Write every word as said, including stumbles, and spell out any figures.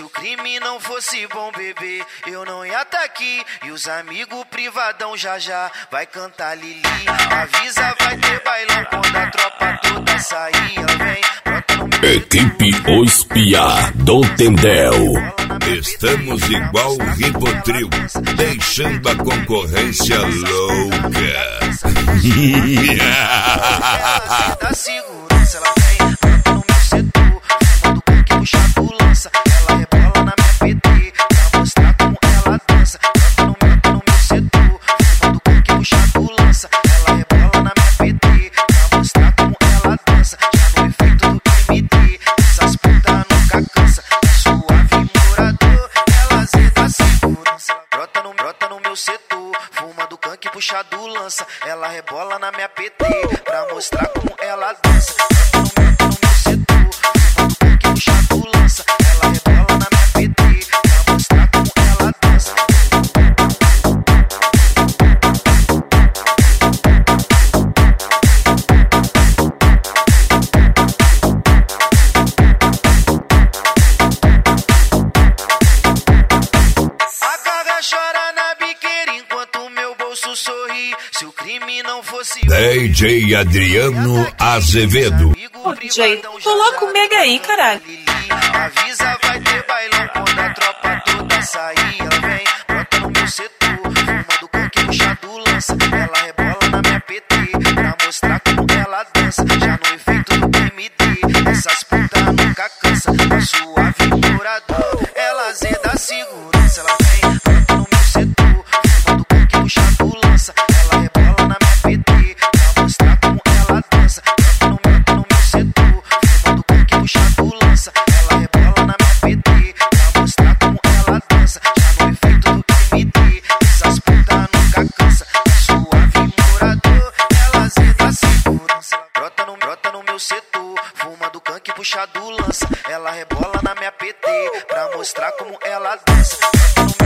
Se o crime não fosse bom, bebê, eu não ia tá aqui. E os amigos privadão já já vai cantar Lili. Avisa, vai ter bailão quando a tropa toda sair. Vem, brota no meu Equipe O Espiá do Tendel. Estamos igual o Ribotril, deixando a concorrência louca. Ela da segurança, ela vem, brota no meu setor. Quando com que o chato lança, ela rebola na minha P T pra mostrar como ela dança. Brota no meu, no meu setor. Quando com que o chato lança, ela rebola na minha P T pra mostrar como ela dança. Já no efeito do M D, essas putas nunca cansa. Suave morador, ela zeda segurança. Brota no, brota no meu setor. Fuma do canque, puxa do lança. Ela rebola na minha P T pra mostrar como ela dança. Brota no meu, no meu setor. Fuma do canque, puxa do lança. Ela rebola na minha P T pra mostrar como ela dança. A gaga chora na biqueira enquanto o meu bolso sorri. Se o crime não fosse D J Adriano Azevedo. Ô, D J, coloca o mega aí, caralho. Avisa, vai ter bailão quando a tropa toda sair. Ela vem, brota no meu setor. Fuma do canque, puxa do lança. Ela rebola na minha P T pra mostrar como ela dança. Já no efeito do M D, essas putas nunca cansa. Suave morador, ela zeda segurança. Ela vem, brota no meu setor. Fuma do canque, puxa do lança. Ela rebola na minha P T pra mostrar como ela dança. Brota no meu, no meu setor. Fuma do canque, puxa do lança. Ela rebola na minha P T pra mostrar como ela dança. Já no efeito do M D, essas putas nunca cansa. Suave morador, ela zeda segurança. Brota no, brota no meu setor. Fuma do canque, puxa do lança. Ela rebola na minha P T pra mostrar como ela dança. Brota no